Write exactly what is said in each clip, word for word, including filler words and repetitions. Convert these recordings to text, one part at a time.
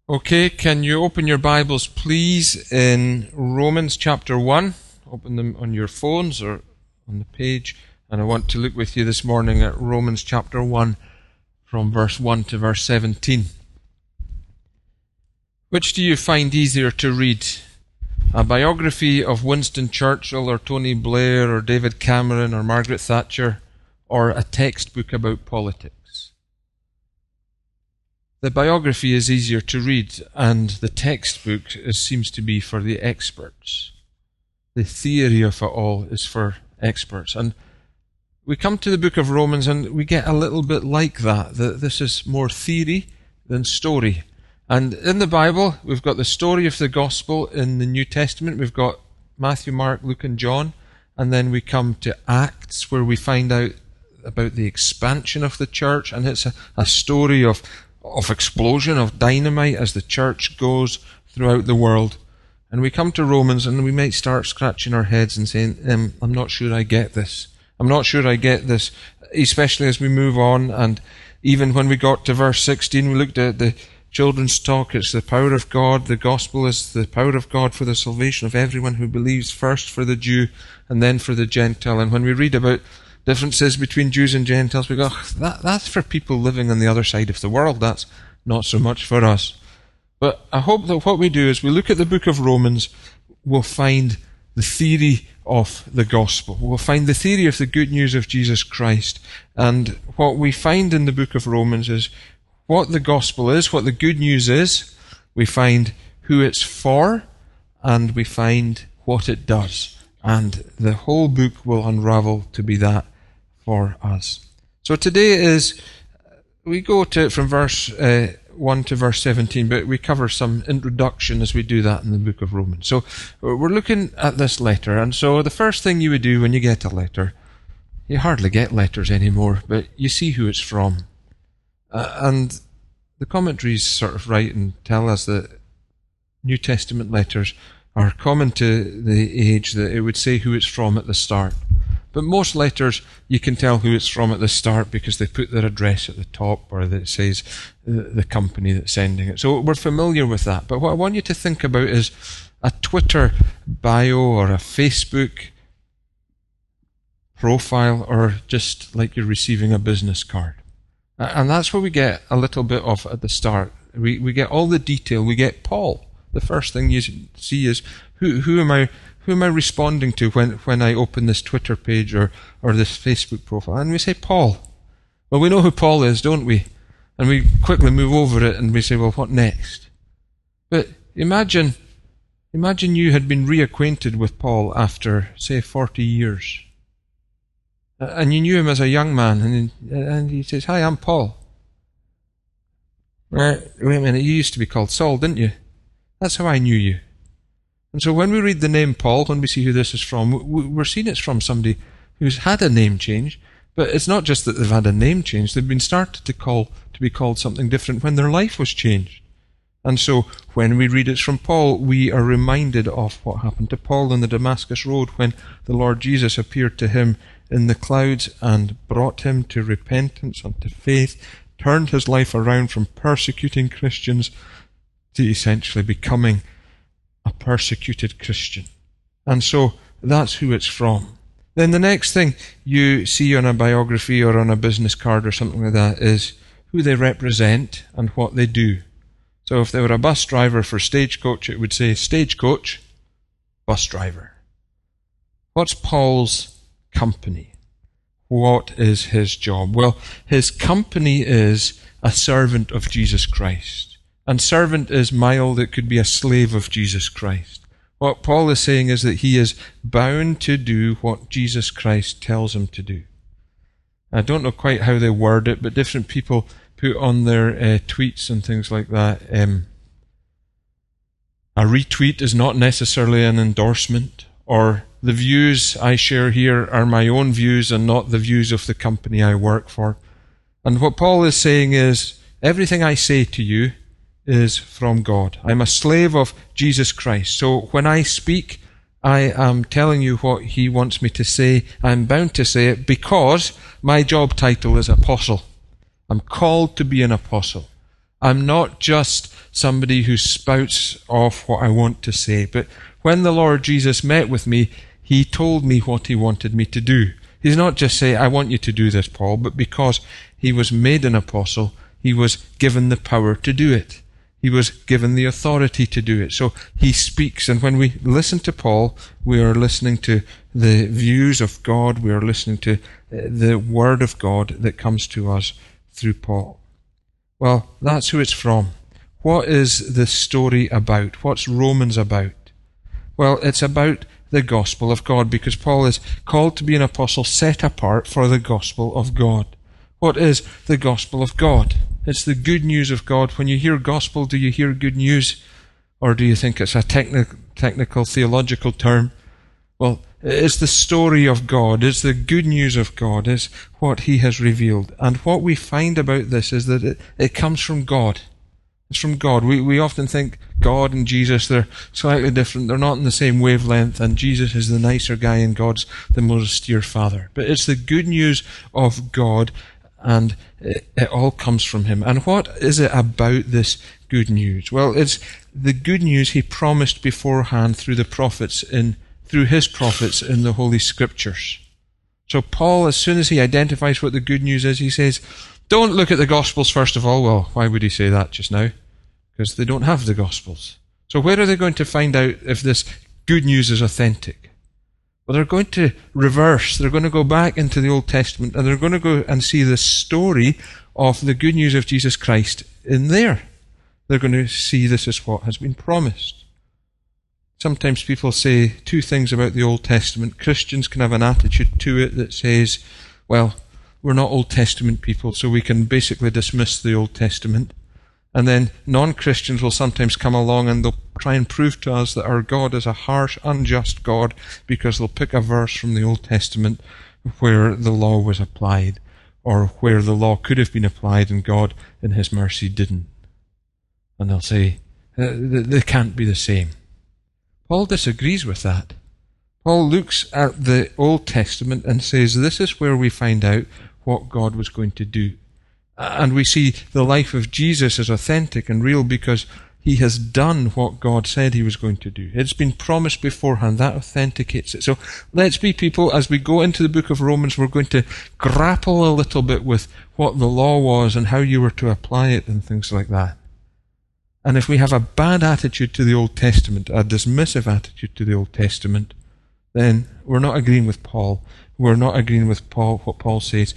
Okay, can you open your Bibles, please, in Romans chapter one? Open them on your phones or on the page. And I want to look with you this morning at Romans chapter one, from verse one to verse seventeen. Which do you find easier to read? A biography of Winston Churchill or Tony Blair or David Cameron or Margaret Thatcher, or a textbook about politics? The biography is easier to read, and the textbook is, seems to be for the experts. The theory of it all is for experts. And we come to the book of Romans and we get a little bit like that, that this is more theory than story. And in the Bible, we've got the story of the gospel in the New Testament. We've got Matthew, Mark, Luke and John. And then we come to Acts, where we find out about the expansion of the church. And it's a, a story of of explosion, of dynamite as the church goes throughout the world. And we come to Romans and we might start scratching our heads and saying, um, I'm not sure I get this. I'm not sure I get this, especially as we move on. And even when we got to verse sixteen, we looked at the children's talk. It's the power of God. The gospel is the power of God for the salvation of everyone who believes, first for the Jew and then for the Gentile. And when we read about differences between Jews and Gentiles, we go, oh, that, that's for people living on the other side of the world. That's not so much for us. But I hope that what we do is we look at the book of Romans, we'll find the theory of the gospel. We'll find the theory of the good news of Jesus Christ. And what we find in the book of Romans is what the gospel is, what the good news is. We find who it's for, and we find what it does. And the whole book will unravel to be that for us. So today is, we go to from verse uh, one to verse seventeen, but we cover some introduction as we do that in the book of Romans. So we're looking at this letter, and so the first thing you would do when you get a letter, you hardly get letters anymore, but you see who it's from. Uh, and the commentaries sort of write and tell us that New Testament letters are common to the age, that it would say who it's from at the start. But most letters, you can tell who it's from at the start because they put their address at the top, or that it says the company that's sending it. So we're familiar with that. But what I want you to think about is a Twitter bio or a Facebook profile, or just like you're receiving a business card. And that's what we get a little bit of at the start. We, we get all the detail. We get Paul. The first thing you see is who, who am I who am I responding to when, when I open this Twitter page or, or this Facebook profile? And we say Paul. Well, we know who Paul is, don't we? And we quickly move over it and we say, well, what next? But imagine, imagine you had been reacquainted with Paul after, say, forty years. And you knew him as a young man, and, and he says, hi, I'm Paul. Uh, wait a minute, you used to be called Saul, didn't you? That's how I knew you. And so when we read the name Paul, when we see who this is from, we're seeing it's from somebody who's had a name change. But it's not just that they've had a name change. They've been started to call to be called something different when their life was changed. And so when we read it's from Paul, we are reminded of what happened to Paul on the Damascus Road when the Lord Jesus appeared to him in the clouds and brought him to repentance and to faith, turned his life around from persecuting Christians to essentially becoming a persecuted Christian. And so that's who it's from. Then the next thing you see on a biography or on a business card or something like that is who they represent and what they do. So if they were a bus driver for Stagecoach, it would say Stagecoach, bus driver. What's Paul's company? What is his job? Well, his company is a servant of Jesus Christ. And servant is mild, it could be a slave of Jesus Christ. What Paul is saying is that he is bound to do what Jesus Christ tells him to do. I don't know quite how they word it, but different people put on their uh, tweets and things like that. Um, a retweet is not necessarily an endorsement, or the views I share here are my own views and not the views of the company I work for. And what Paul is saying is, everything I say to you is from God. I'm a slave of Jesus Christ. So when I speak, I am telling you what he wants me to say. I'm bound to say it because my job title is apostle. I'm called to be an apostle. I'm not just somebody who spouts off what I want to say. But when the Lord Jesus met with me, he told me what he wanted me to do. He's not just saying, I want you to do this, Paul, but because he was made an apostle, he was given the power to do it. He was given the authority to do it. So he speaks, and when we listen to Paul, we are listening to the views of God, we are listening to the Word of God that comes to us through Paul. Well, that's who it's from. What is the story about? What's Romans about? Well, it's about the gospel of God, because Paul is called to be an apostle set apart for the gospel of God. What is the gospel of God? It's the good news of God. When you hear gospel, do you hear good news? Or do you think it's a techni- technical theological term? Well, it's the story of God. It's the good news of God. It's what he has revealed. And what we find about this is that it, it comes from God. It's from God. We, we often think God and Jesus, they're slightly different. They're not in the same wavelength, and Jesus is the nicer guy and God's the more austere father. But it's the good news of God, and it, it all comes from him. And what is it about this good news? Well, it's the good news he promised beforehand through the prophets in through his prophets in the Holy Scriptures. So Paul, as soon as he identifies what the good news is, he says, don't look at the Gospels first of all. Well, why would he say that just now? Because they don't have the Gospels. So where are they going to find out if this good news is authentic? Well, they're going to reverse. They're going to go back into the Old Testament, and they're going to go and see the story of the good news of Jesus Christ in there. They're going to see this is what has been promised. Sometimes people say two things about the Old Testament. Christians can have an attitude to it that says, well, we're not Old Testament people, so we can basically dismiss the Old Testament. And then non-Christians will sometimes come along and they'll try and prove to us that our God is a harsh, unjust God, because they'll pick a verse from the Old Testament where the law was applied, or where the law could have been applied and God in his mercy didn't. And they'll say, they can't be the same. Paul disagrees with that. Paul looks at the Old Testament and says, this is where we find out what God was going to do. And we see the life of Jesus as authentic and real because he has done what God said he was going to do. It's been promised beforehand. That authenticates it. So let's be people, as we go into the book of Romans, we're going to grapple a little bit with what the law was and how you were to apply it and things like that. And if we have a bad attitude to the Old Testament, a dismissive attitude to the Old Testament, then we're not agreeing with Paul. We're not agreeing with Paul, what Paul says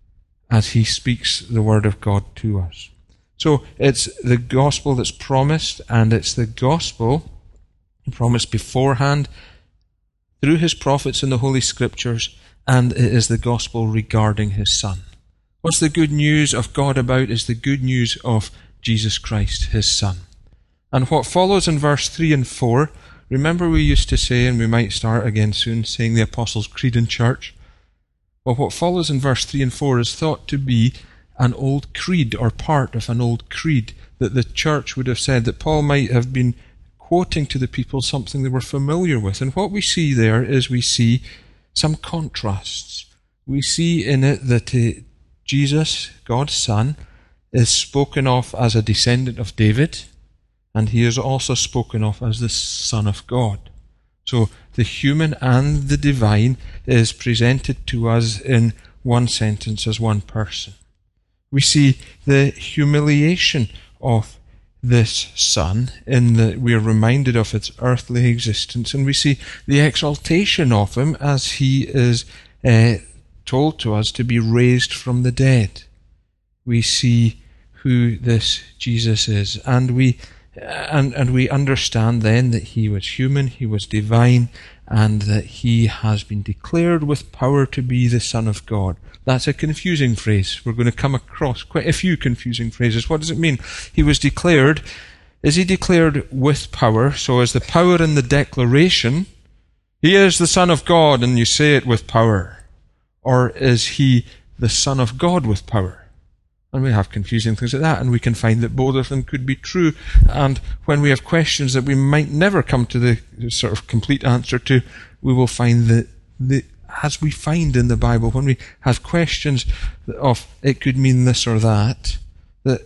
as he speaks the word of God to us. So it's the gospel that's promised, and it's the gospel promised beforehand through his prophets in the Holy Scriptures, and it is the gospel regarding his Son. What's the good news of God about is the good news of Jesus Christ, his Son. And what follows in verse three and four, remember we used to say, and we might start again soon, saying the Apostles' Creed in church? Well, what follows in verse three and four is thought to be an old creed, or part of an old creed, that the church would have said, that Paul might have been quoting to the people something they were familiar with. And what we see there is we see some contrasts. We see in it that uh, Jesus, God's Son, is spoken of as a descendant of David, and he is also spoken of as the Son of God. So the human and the divine is presented to us in one sentence as one person. We see the humiliation of this Son in that we are reminded of its earthly existence, and we see the exaltation of him as he is uh, told to us to be raised from the dead. We see who this Jesus is, and we and and we understand then that he was human, he was divine, and that he has been declared with power to be the Son of God. That's a confusing phrase. We're going to come across quite a few confusing phrases. What does it mean? He was declared. Is he declared with power? So is the power in the declaration, he is the Son of God, and you say it with power? Or is he the Son of God with power? And we have confusing things like that, and we can find that both of them could be true. And when we have questions that we might never come to the sort of complete answer to, we will find that, the, as we find in the Bible, when we have questions of it could mean this or that, that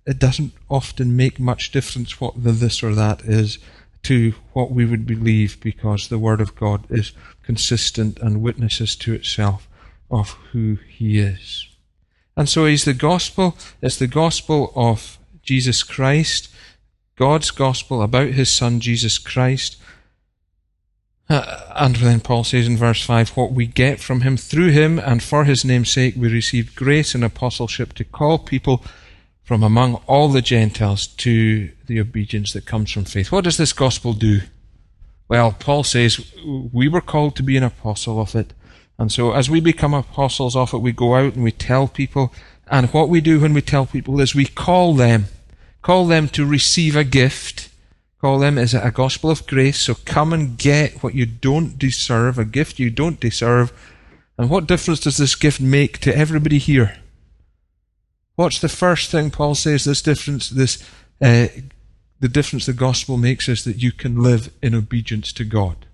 it doesn't often make much difference what the this or that is to what we would believe, because the Word of God is consistent and witnesses to itself of who He is. And so He's the gospel. It's the gospel of Jesus Christ, God's gospel about His Son, Jesus Christ. Uh, and then Paul says in verse five, what we get from Him, through Him and for His name's sake, we received grace and apostleship to call people from among all the Gentiles to the obedience that comes from faith. What does this gospel do? Well, Paul says we were called to be an apostle of it. And so as we become apostles of it, we go out and we tell people. And what we do when we tell people is we call them, call them to receive a gift. Call them as a gospel of grace. So come and get what you don't deserve, a gift you don't deserve. And what difference does this gift make to everybody here? What's the first thing Paul says this difference, this, uh, the difference the gospel makes is that you can live in obedience to God.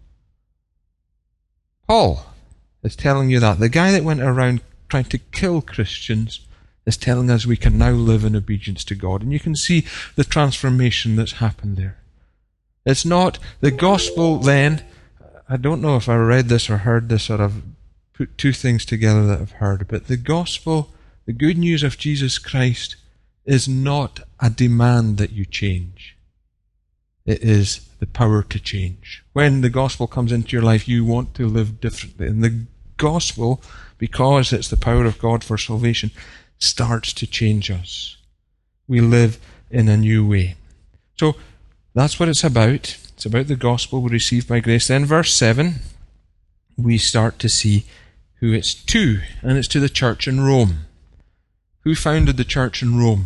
Paul is telling you that. The guy that went around trying to kill Christians is telling us we can now live in obedience to God. And you can see the transformation that's happened there. It's not the gospel then. I don't know if I read this or heard this, or I've put two things together that I've heard, but the gospel, the good news of Jesus Christ, is not a demand that you change. It is the power to change. When the gospel comes into your life, you want to live differently. And the gospel, because it's the power of God for salvation, starts to change us. We live in a new way. So that's what it's about. It's about the gospel we receive by grace. Then verse seven, we start to see who it's to, and it's to the church in Rome. Who founded the church in Rome?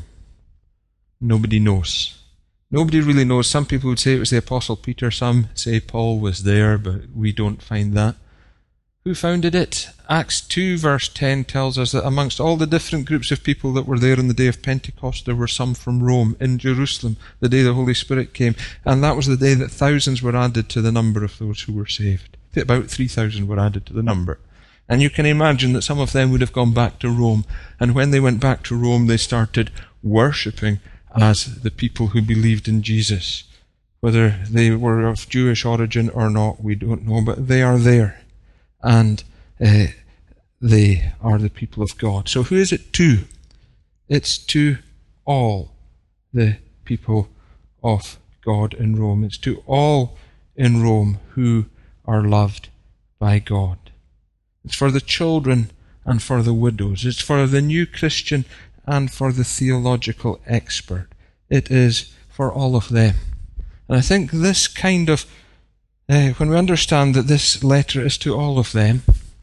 Nobody knows. Nobody really knows. Some people would say it was the Apostle Peter. Some say Paul was there, but we don't find that. Who founded it? Acts two verse ten tells us that amongst all the different groups of people that were there on the day of Pentecost, there were some from Rome, in Jerusalem, the day the Holy Spirit came. And that was the day that thousands were added to the number of those who were saved. About three thousand were added to the number. And you can imagine that some of them would have gone back to Rome. And when they went back to Rome, they started worshipping as the people who believed in Jesus. Whether they were of Jewish origin or not, we don't know, but they are there. And uh, they are the people of God. So who is it to? It's to all the people of God in Rome. It's to all in Rome who are loved by God. It's for the children and for the widows. It's for the new Christian and for the theological expert. It is for all of them. And I think this kind of, uh, when we understand that this letter is to all of them,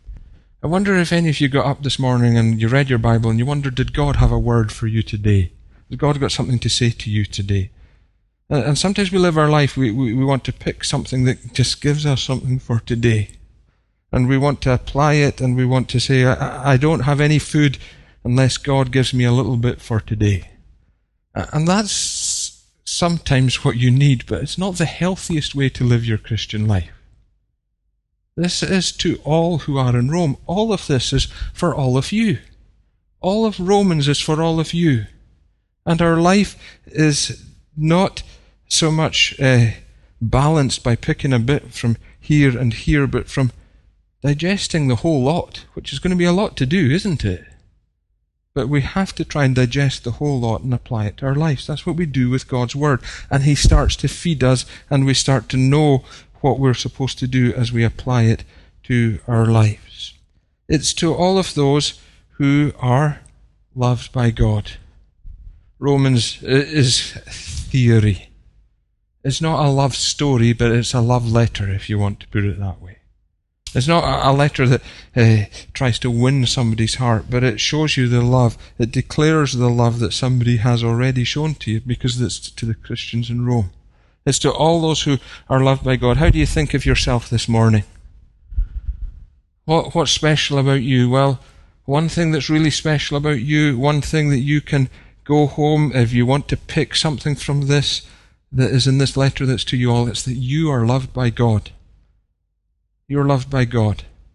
I wonder if any of you got up this morning and you read your Bible and you wondered, did God have a word for you today? Has God got something to say to you today? And, and sometimes we live our life, we, we, we want to pick something that just gives us something for today. And we want to apply it, and we want to say, I, I don't have any food unless God gives me a little bit for today. And that's sometimes what you need, but it's not the healthiest way to live your Christian life. This is to all who are in Rome. All of this is for all of you. All of Romans is for all of you. And our life is not so much uh, balanced by picking a bit from here and here, but from digesting the whole lot, which is going to be a lot to do, isn't it? But we have to try and digest the whole lot and apply it to our lives. That's what we do with God's Word. And He starts to feed us, and we start to know what we're supposed to do as we apply it to our lives. It's to all of those who are loved by God. Romans is theory. It's not a love story, but it's a love letter, if you want to put it that way. It's not a letter that uh, tries to win somebody's heart, but it shows you the love. It declares the love that somebody has already shown to you, because it's to the Christians in Rome. It's to all those who are loved by God. How do you think of yourself this morning? What What's special about you? Well, one thing that's really special about you, one thing that you can go home, if you want to pick something from this that is in this letter that's to you all, it's that you are loved by God. You're loved by God.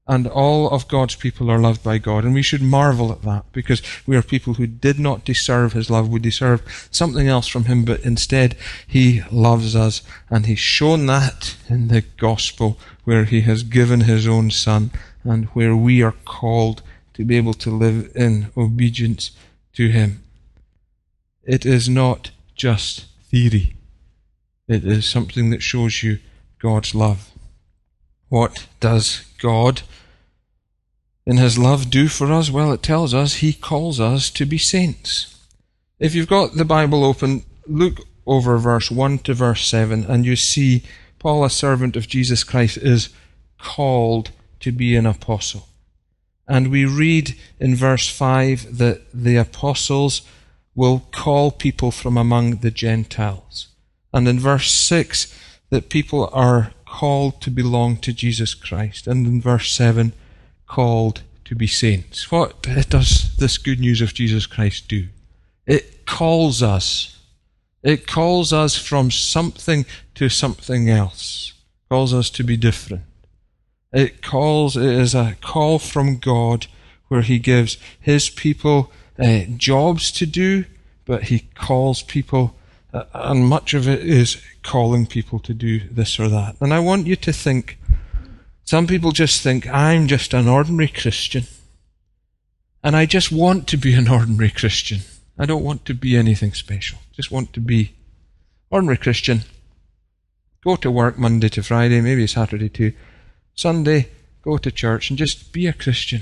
And all of God's people are loved by God. And we should marvel at that, because we are people who did not deserve his love. We deserved something else from him, but instead he loves us. And he's shown that in the gospel, where he has given his own son, and where we are called to be able to live in obedience to him. It is not just theory. It is something that shows you God's love. What does God in his love do for us? Well, it tells us he calls us to be saints. If you've got the Bible open, look over verse one to verse seven, and you see Paul, a servant of Jesus Christ, is called to be an apostle. And we read in verse five that the apostles will call people from among the Gentiles. And in verse six, that people are called to belong to Jesus Christ. And in verse seven, called to be saints. What does this good news of Jesus Christ do? It calls us. It calls us from something to something else. It calls us to be different. It calls, it is a call from God where he gives his people uh, jobs to do, but he calls people, uh, and much of it is calling people to do this or that. And I want you to think, some people just think, I'm just an ordinary Christian, and I just want to be an ordinary Christian. I don't want to be anything special. Just want to be ordinary Christian. Go to work Monday to Friday, maybe Saturday too. Sunday, go to church and just be a Christian.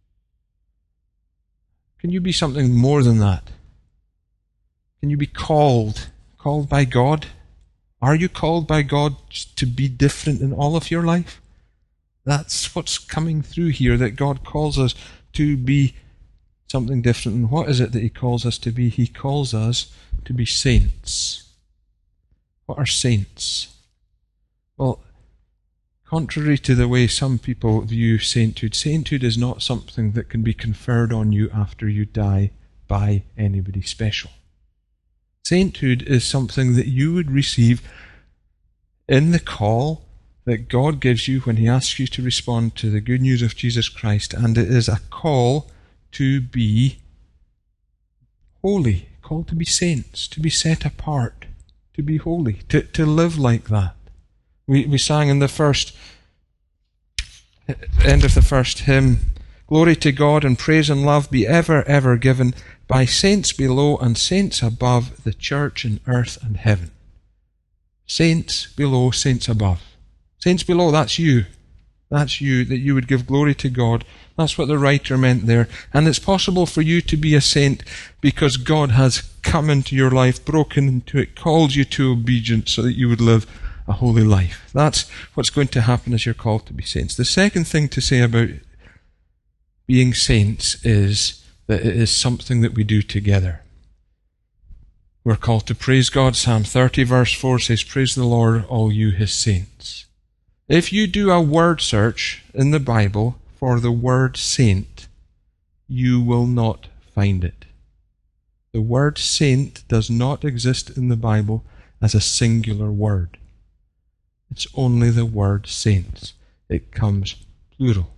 Can you be something more than that? Can you be called, called by God? Are you called by God to be different in all of your life? That's what's coming through here, that God calls us to be something different. And what is it that he calls us to be? He calls us to be saints. What are saints? Well, contrary to the way some people view sainthood, sainthood is not something that can be conferred on you after you die by anybody special. Sainthood is something that you would receive in the call that God gives you when he asks you to respond to the good news of Jesus Christ, and it is a call to be holy, called to be saints, to be set apart, to be holy, to, to live like that. We, we sang in the first, end of the first hymn, glory to God and praise and love be ever, ever given by saints below and saints above, the church in earth and heaven. Saints below, saints above. Saints below, that's you. That's you, that you would give glory to God. That's what the writer meant there. And it's possible for you to be a saint because God has come into your life, broken into it, called you to obedience so that you would live a holy life. That's what's going to happen as you're called to be saints. The second thing to say about being saints is that it is something that we do together. We're called to praise God. Psalm thirty verse four says, praise the Lord, all you his saints. If you do a word search in the Bible for the word saint, you will not find it. The word saint does not exist in the Bible as a singular word. It's only the word saints. It comes plural.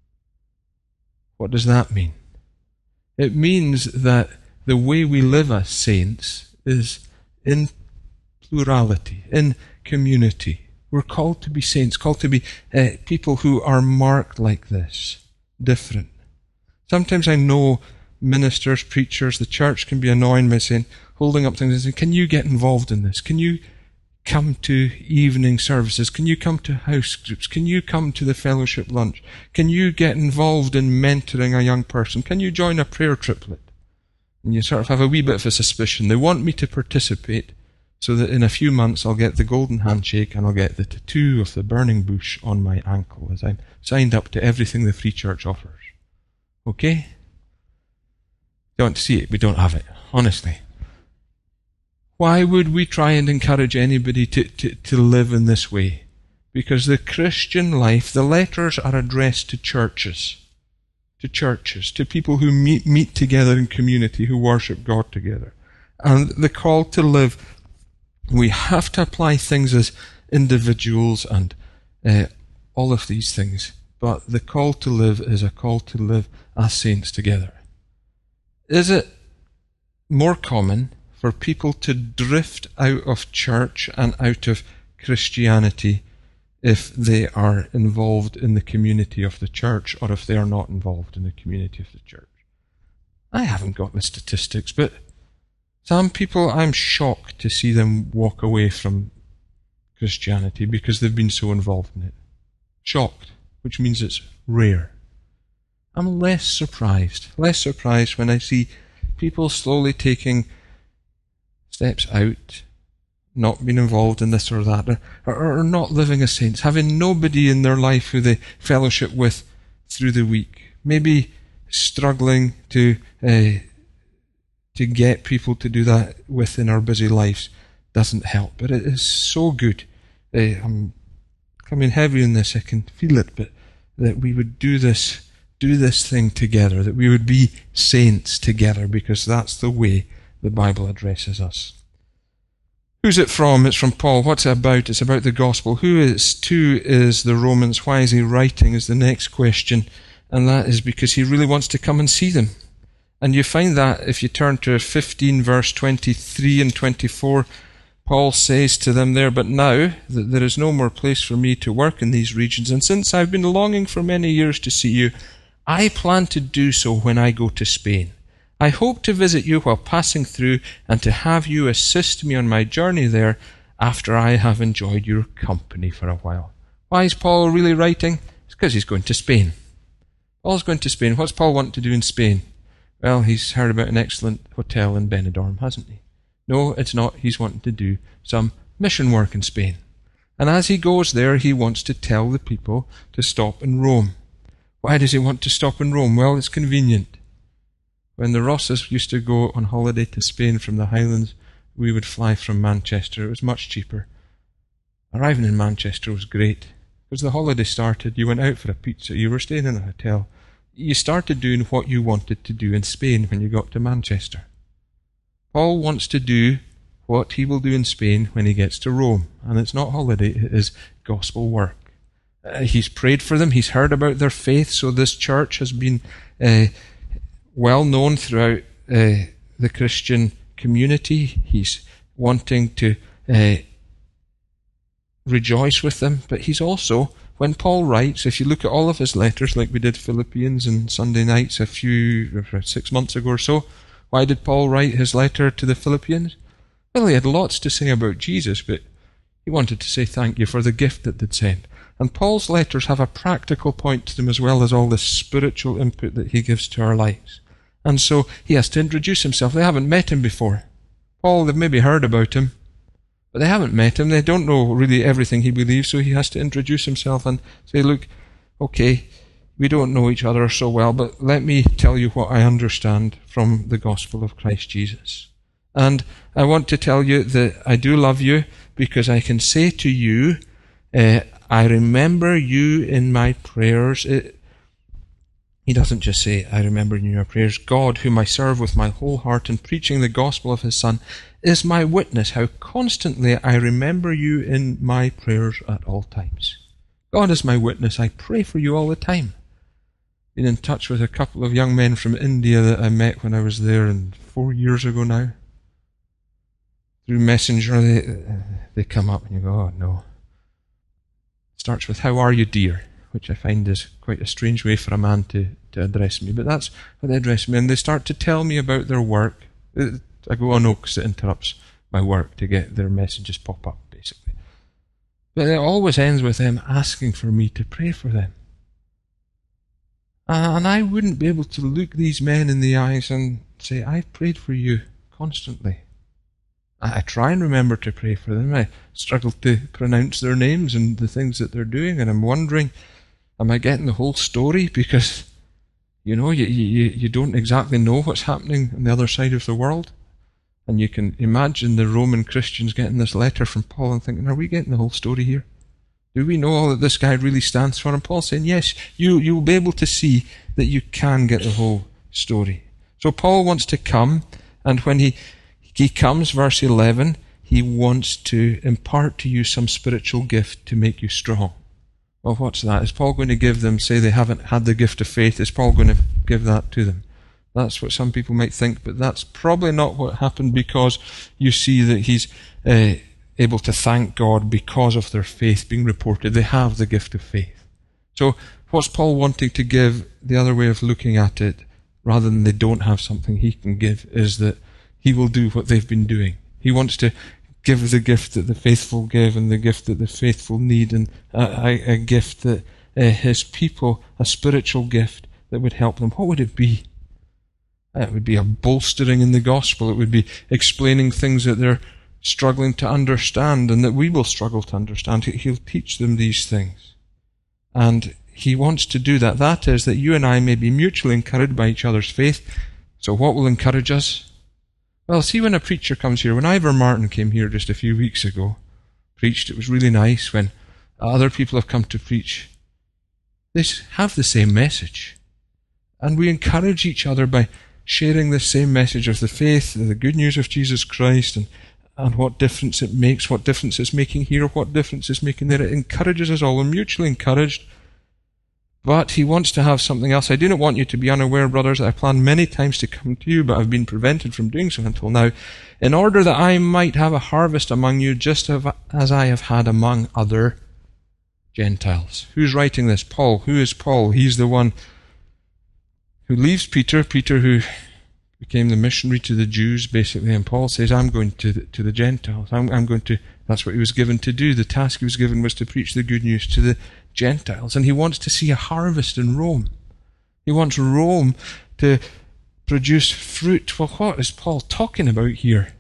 What does that mean? It means that the way we live as saints is in plurality, in community. We're called to be saints, called to be uh, people who are marked like this, different. Sometimes I know ministers, preachers, the church can be annoying by saying, holding up things and saying, can you get involved in this? Can you come to evening services? Can you come to house groups? Can you come to the fellowship lunch? Can you get involved in mentoring a young person? Can you join a prayer triplet? And you sort of have a wee bit of a suspicion. They want me to participate so that in a few months I'll get the golden handshake and I'll get the tattoo of the burning bush on my ankle as I'm signed up to everything the Free Church offers. Okay? You want to see it? We don't have it. Honestly. Why would we try and encourage anybody to, to, to live in this way? Because the Christian life, the letters are addressed to churches. To churches, to people who meet, meet together in community, who worship God together. And the call to live, we have to apply things as individuals and uh, all of these things. but the call to live is a call to live as saints together. Is it more common for people to drift out of church and out of Christianity if they are involved in the community of the church, or if they are not involved in the community of the church? I haven't got the statistics, but some people, I'm shocked to see them walk away from Christianity because they've been so involved in it. Shocked, which means it's rare. I'm less surprised, less surprised when I see people slowly taking steps out, not being involved in this or that, or, or not living as saints, having nobody in their life who they fellowship with through the week, maybe struggling to uh, to get people to do that within our busy lives doesn't help. But it is so good. Uh, I'm coming heavy in this, I can feel it, but that we would do this, do this thing together, that we would be saints together, because that's the way the Bible addresses us. Who's it from? It's from Paul. What's it about? It's about the gospel. Who it's to is the Romans. Why is he writing is the next question. And that is because he really wants to come and see them. And you find that if you turn to fifteen verse twenty-three and twenty-four, Paul says to them there, "But now that there is no more place for me to work in these regions, and since I've been longing for many years to see you, I plan to do so when I go to Spain. I hope to visit you while passing through and to have you assist me on my journey there after I have enjoyed your company for a while." Why is Paul really writing? It's because he's going to Spain. Paul's going to Spain. What's Paul want to do in Spain? Well, he's heard about an excellent hotel in Benidorm, hasn't he? No, it's not. He's wanting to do some mission work in Spain. And as he goes there, he wants to tell the people to stop in Rome. Why does he want to stop in Rome? Well, it's convenient. When the Rosses used to go on holiday to Spain from the Highlands, we would fly from Manchester. It was much cheaper. Arriving in Manchester was great. Because the holiday started, you went out for a pizza, you were staying in a hotel. You started doing what you wanted to do in Spain when you got to Manchester. Paul wants to do what he will do in Spain when he gets to Rome. And it's not holiday, it is gospel work. Uh, he's prayed for them, he's heard about their faith, so this church has been uh, well known throughout uh, the Christian community. He's wanting to uh, rejoice with them, but he's also, when Paul writes, if you look at all of his letters, like we did Philippians and Sunday nights a few, six months ago or so, why did Paul write his letter to the Philippians? Well, he had lots to say about Jesus, but he wanted to say thank you for the gift that they'd sent. And Paul's letters have a practical point to them as well as all the spiritual input that he gives to our lives. And so he has to introduce himself. They haven't met him before. Paul, they've maybe heard about him, but they haven't met him. They don't know really everything he believes, so he has to introduce himself and say, look, okay, we don't know each other so well, but let me tell you what I understand from the gospel of Christ Jesus. And I want to tell you that I do love you, because I can say to you, uh, I remember you in my prayers. It, he doesn't just say, I remember you in your prayers. God, whom I serve with my whole heart in preaching the gospel of his Son, is my witness how constantly I remember you in my prayers at all times. God is my witness. I pray for you all the time. Been in touch with a couple of young men from India that I met when I was there, and four years ago now. Through Messenger, they, they come up and you go, oh no. It starts with, how are you, dear? Which I find is quite a strange way for a man to, to address me. But that's how they address me. And they start to tell me about their work. I go, oh no, because it interrupts my work to get their messages pop up, basically. But it always ends with them asking for me to pray for them. And I wouldn't be able to look these men in the eyes and say, I've prayed for you constantly. I try and remember to pray for them. I struggle to pronounce their names and the things that they're doing, and I'm wondering, am I getting the whole story? Because, you know, you, you, you don't exactly know what's happening on the other side of the world. And you can imagine the Roman Christians getting this letter from Paul and thinking, are we getting the whole story here? Do we know all that this guy really stands for? And Paul's saying, yes, you, you will be able to see that you can get the whole story. So Paul wants to come, and when he He comes, verse eleven, he wants to impart to you some spiritual gift to make you strong. Well, what's that? Is Paul going to give them, say they haven't had the gift of faith, is Paul going to give that to them? That's what some people might think, but that's probably not what happened, because you see that he's uh, able to thank God because of their faith being reported. They have the gift of faith. So what's Paul wanting to give, the other way of looking at it, rather than they don't have something he can give, is that he will do what they've been doing. He wants to give the gift that the faithful give, and the gift that the faithful need, and a, a, a gift that uh, his people, a spiritual gift that would help them. What would it be? It would be a bolstering in the gospel. It would be explaining things that they're struggling to understand and that we will struggle to understand. He'll teach them these things. And he wants to do that. That is, that you and I may be mutually encouraged by each other's faith. So what will encourage us? Well, see, when a preacher comes here, when Ivor Martin came here just a few weeks ago, preached, it was really nice. When other people have come to preach, they have the same message. And we encourage each other by sharing the same message of the faith, the good news of Jesus Christ, and, and what difference it makes, what difference it's making here, what difference it's making there. It encourages us all. We're mutually encouraged. But he wants to have something else. I do not want you to be unaware, brothers, that I planned many times to come to you, but I've been prevented from doing so until now, in order that I might have a harvest among you, just as I have had among other Gentiles. Who's writing this? Paul. Who is Paul? He's the one who leaves Peter, Peter who became the missionary to the Jews, basically, and Paul says, I'm going to the, to the Gentiles. I'm, I'm going to, that's what he was given to do. The task he was given was to preach the good news to the Gentiles, and he wants to see a harvest in Rome. He wants Rome to produce fruit. Well, what is Paul talking about here?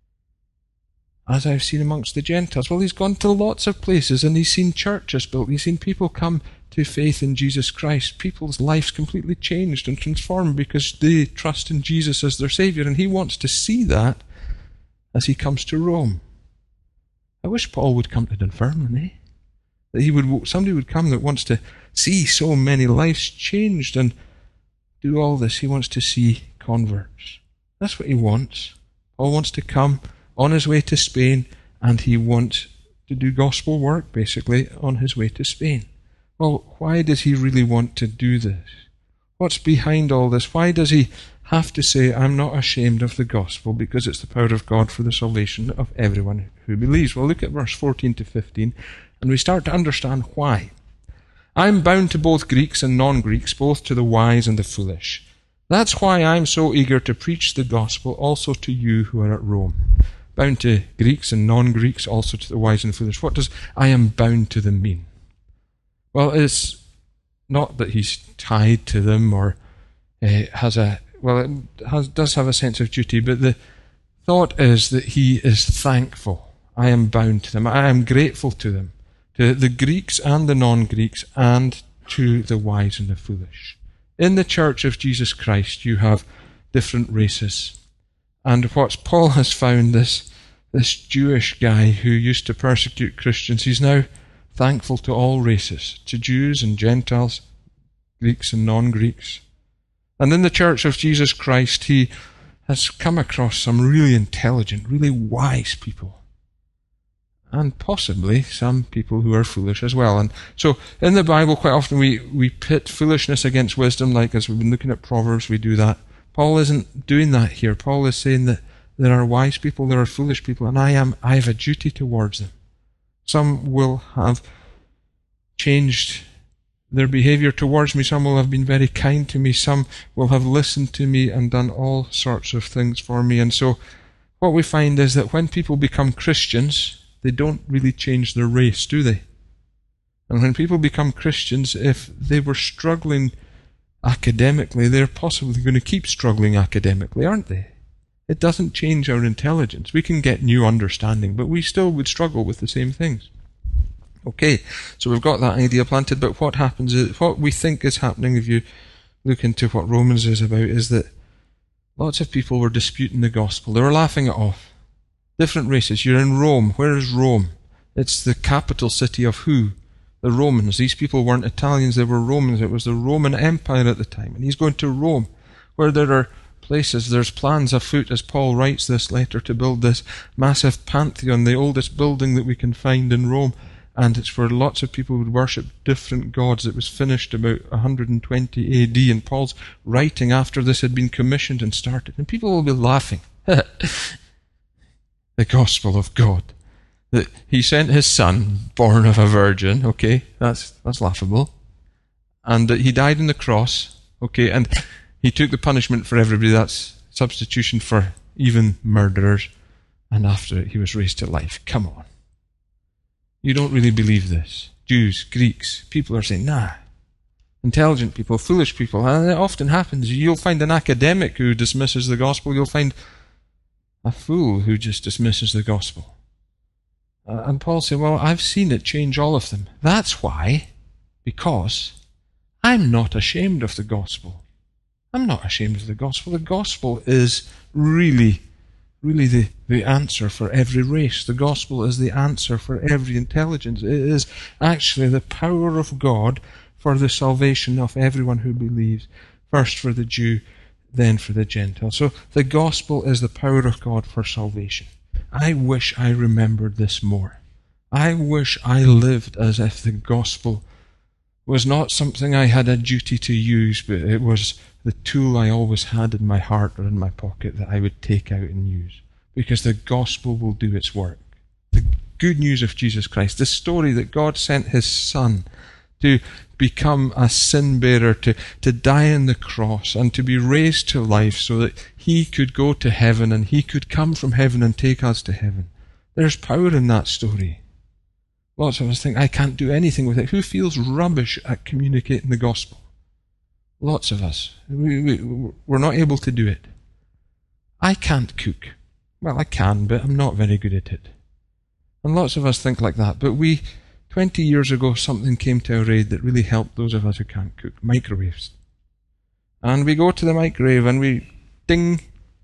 As I've seen amongst the Gentiles. Well, he's gone to lots of places, and he's seen churches built. He's seen people come to faith in Jesus Christ. People's lives completely changed and transformed because they trust in Jesus as their Saviour, and he wants to see that as he comes to Rome. I wish Paul would come to Dunfermline, eh? That he would, somebody would come that wants to see so many lives changed and do all this. He wants to see converts. That's what he wants. Paul wants to come on his way to Spain, and he wants to do gospel work, basically, on his way to Spain. Well, why does he really want to do this? What's behind all this? Why does he have to say, I'm not ashamed of the gospel, because it's the power of God for the salvation of everyone who believes? Well, look at verse fourteen to fifteen, and we start to understand why. I'm bound to both Greeks and non-Greeks, both to the wise and the foolish. That's why I'm so eager to preach the gospel also to you who are at Rome. Bound to Greeks and non-Greeks, also to the wise and the foolish. What does I am bound to them mean? Well, it's not that he's tied to them or uh, has a, well, it has, does have a sense of duty, but the thought is that he is thankful. I am bound to them. I am grateful to them, to the Greeks and the non-Greeks, and to the wise and the foolish. In the Church of Jesus Christ, you have different races. And what Paul has found, this, this Jewish guy who used to persecute Christians, he's now thankful to all races, to Jews and Gentiles, Greeks and non-Greeks. And in the Church of Jesus Christ, he has come across some really intelligent, really wise people. And possibly some people who are foolish as well. And so in the Bible, quite often we, we pit foolishness against wisdom, like as we've been looking at Proverbs, we do that. Paul isn't doing that here. Paul is saying that there are wise people, there are foolish people, and I am I have a duty towards them. Some will have changed their behavior towards me. Some will have been very kind to me. Some will have listened to me and done all sorts of things for me. And so what we find is that when people become Christians, they don't really change their race, do they? And when people become Christians, if they were struggling academically, they're possibly going to keep struggling academically, aren't they? It doesn't change our intelligence. We can get new understanding, but we still would struggle with the same things. Okay, so we've got that idea planted, but what happens is, what we think is happening, if you look into what Romans is about, is that lots of people were disputing the gospel. They were laughing it off. Different races. You're in Rome. Where is Rome? It's the capital city of who? The Romans. These people weren't Italians, they were Romans. It was the Roman Empire at the time. And he's going to Rome, where there are places, there's plans afoot, as Paul writes this letter, to build this massive Pantheon, the oldest building that we can find in Rome. and it's where lots of people would worship different gods. It was finished about one hundred twenty A D, and Paul's writing after this had been commissioned and started, and people will be laughing. The gospel of God. That he sent his son, born of a virgin, okay, that's that's laughable. And that he died on the cross, okay, and he took the punishment for everybody. That's substitution for even murderers. And after it, he was raised to life. Come on. You don't really believe this. Jews, Greeks, people are saying, nah. Intelligent people, foolish people. And it often happens. You'll find an academic who dismisses the gospel. You'll find a fool who just dismisses the gospel. Uh, and Paul said, well, I've seen it change all of them. That's why, because I'm not ashamed of the gospel. I'm not ashamed of the gospel. The gospel is really Really the, the answer for every race. The gospel is the answer for every intelligence. It is actually the power of God for the salvation of everyone who believes. First for the Jew, then for the Gentile. So the gospel is the power of God for salvation. I wish I remembered this more. I wish I lived as if the gospel was not something I had a duty to use, but it was the tool I always had in my heart or in my pocket that I would take out and use. Because the gospel will do its work. The good news of Jesus Christ, the story that God sent his Son to become a sin bearer, to, to die on the cross and to be raised to life so that he could go to heaven and he could come from heaven and take us to heaven. There's power in that story. Lots of us think, I can't do anything with it. Who feels rubbish at communicating the gospel? Lots of us. We, we, we're not able to do it. I can't cook. Well, I can, but I'm not very good at it. And lots of us think like that. But we, twenty years ago, something came to our aid that really helped those of us who can't cook. Microwaves. And we go to the microwave and we ding.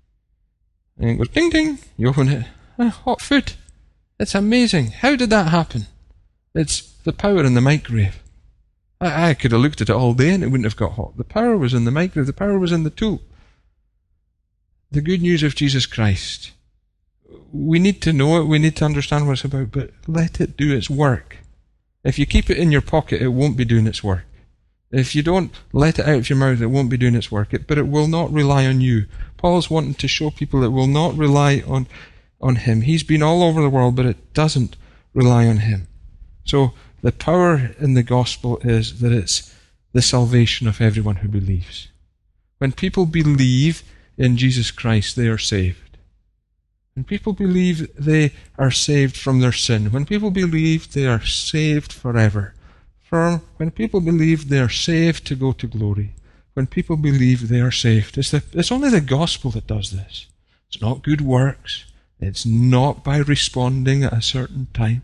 And it goes ding ding. You open it. Ah, hot food. It's amazing. How did that happen? It's the power in the microwave. I, I could have looked at it all day and it wouldn't have got hot. The power was in the microwave. The power was in the tool. The good news of Jesus Christ. We need to know it. We need to understand what it's about. But let it do its work. If you keep it in your pocket, it won't be doing its work. If you don't let it out of your mouth, it won't be doing its work. It, but it will not rely on you. Paul's wanting to show people it will not rely on, on him. He's been all over the world, but it doesn't rely on him. So the power in the gospel is that it's the salvation of everyone who believes. When people believe in Jesus Christ, they are saved. When people believe they are saved from their sin, when people believe they are saved forever, from when people believe they are saved to go to glory, when people believe they are saved, it's, the, it's only the gospel that does this. It's not good works. It's not by responding at a certain time.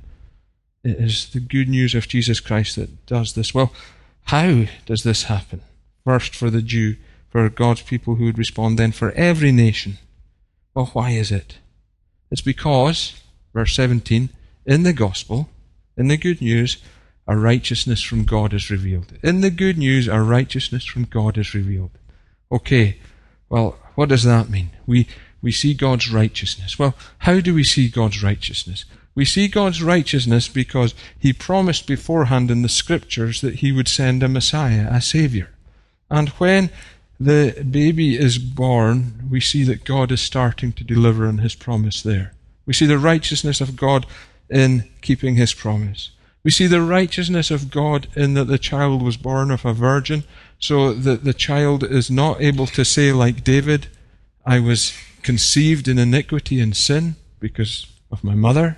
It is the good news of Jesus Christ that does this. Well, how does this happen? First for the Jew, for God's people who would respond, then for every nation. Well, why is it? It's because, verse seventeen, in the gospel, in the good news, a righteousness from God is revealed. In the good news, a righteousness from God is revealed. Okay, well, what does that mean? We, we see God's righteousness. Well, how do we see God's righteousness? We see God's righteousness because he promised beforehand in the scriptures that he would send a Messiah, a Savior. And when the baby is born, we see that God is starting to deliver on his promise there. We see the righteousness of God in keeping his promise. We see the righteousness of God in that the child was born of a virgin, so that the child is not able to say like David, I was conceived in iniquity and sin because of my mother.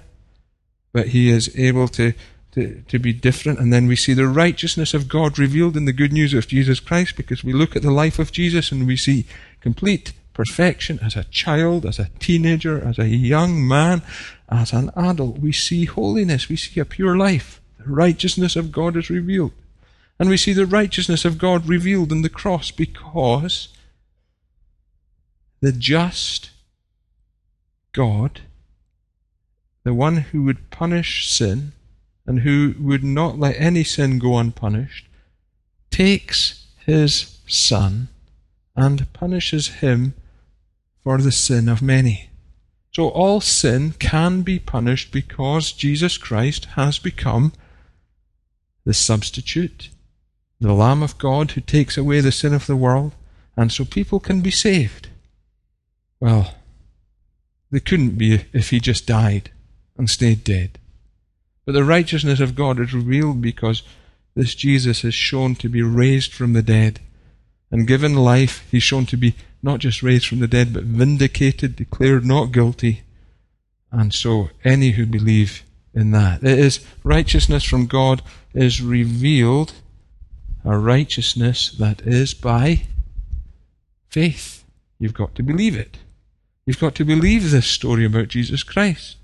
But he is able to, to, to be different. And then we see the righteousness of God revealed in the good news of Jesus Christ, because we look at the life of Jesus and we see complete perfection as a child, as a teenager, as a young man, as an adult. We see holiness. We see a pure life. The righteousness of God is revealed. And we see the righteousness of God revealed in the cross because the just God, the one who would punish sin and who would not let any sin go unpunished, takes his Son and punishes him for the sin of many. So all sin can be punished because Jesus Christ has become the substitute, the Lamb of God who takes away the sin of the world, and so people can be saved. Well, they couldn't be if he just died and stayed dead. But the righteousness of God is revealed because this Jesus is shown to be raised from the dead and given life. He's shown to be not just raised from the dead, but vindicated, declared not guilty. And so any who believe in that, it is righteousness from God is revealed, a righteousness that is by faith. You've got to believe it. You've got to believe this story about Jesus Christ.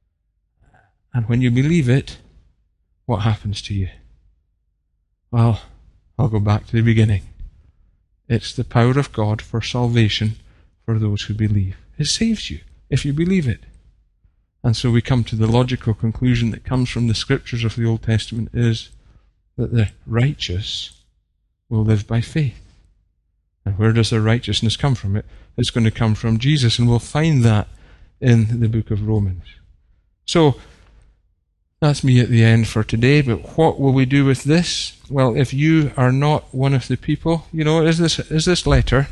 And when you believe it, what happens to you? Well, I'll go back to the beginning. It's the power of God for salvation for those who believe. It saves you if you believe it. And so we come to the logical conclusion that comes from the scriptures of the Old Testament is that the righteous will live by faith. And where does their righteousness come from? It, it's going to come from Jesus, and we'll find that in the book of Romans. So, that's me at the end for today, but what will we do with this? Well, if you are not one of the people, you know, is this is this letter,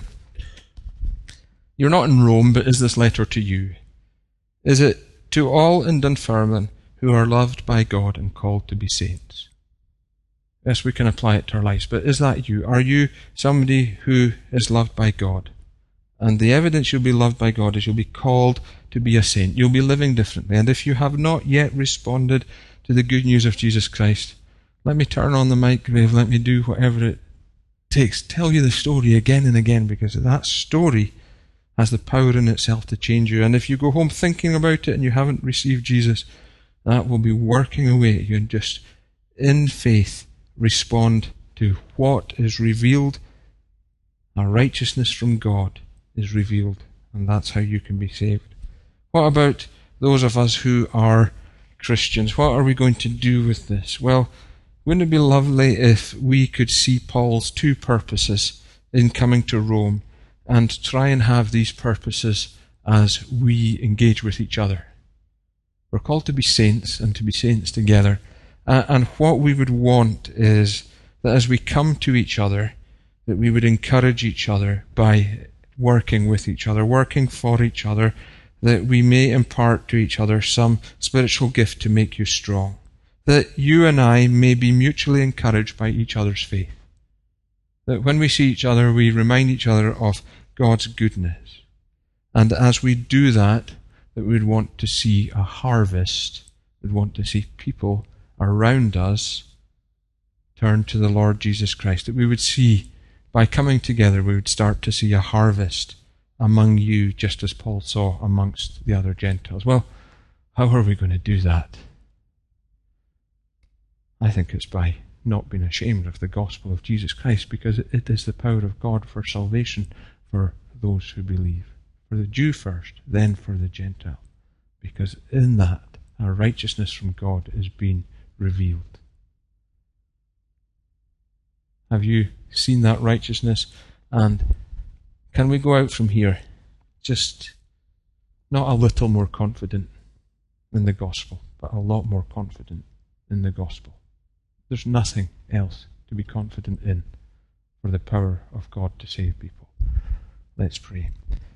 you're not in Rome, but is this letter to you? Is it to all in Dunfermline who are loved by God and called to be saints? Yes, we can apply it to our lives, but is that you? Are you somebody who is loved by God? And the evidence you'll be loved by God is you'll be called to be a saint. You'll be living differently. And if you have not yet responded to the good news of Jesus Christ, let me turn on the microwave, let me do whatever it takes. Tell you the story again and again, because that story has the power in itself to change you. And if you go home thinking about it and you haven't received Jesus, that will be working away at you, and just in faith respond to what is revealed. A righteousness from God is revealed, and that's how you can be saved. What about those of us who are Christians? What are we going to do with this? Well, wouldn't it be lovely if we could see Paul's two purposes in coming to Rome and try and have these purposes as we engage with each other? We're called to be saints and to be saints together. Uh, and what we would want is that as we come to each other, that we would encourage each other by working with each other, working for each other, that we may impart to each other some spiritual gift to make you strong, that you and I may be mutually encouraged by each other's faith, that when we see each other, we remind each other of God's goodness. And as we do that, that we'd want to see a harvest, we'd want to see people around us turn to the Lord Jesus Christ, that we would see, by coming together, we would start to see a harvest among you, just as Paul saw amongst the other Gentiles. Well, how are we going to do that? I think it's by not being ashamed of the gospel of Jesus Christ, because it is the power of God for salvation for those who believe. For the Jew first, then for the Gentile. Because in that, our righteousness from God is being revealed. Have you seen that righteousness? And can we go out from here just not a little more confident in the gospel, but a lot more confident in the gospel? There's nothing else to be confident in for the power of God to save people. Let's pray.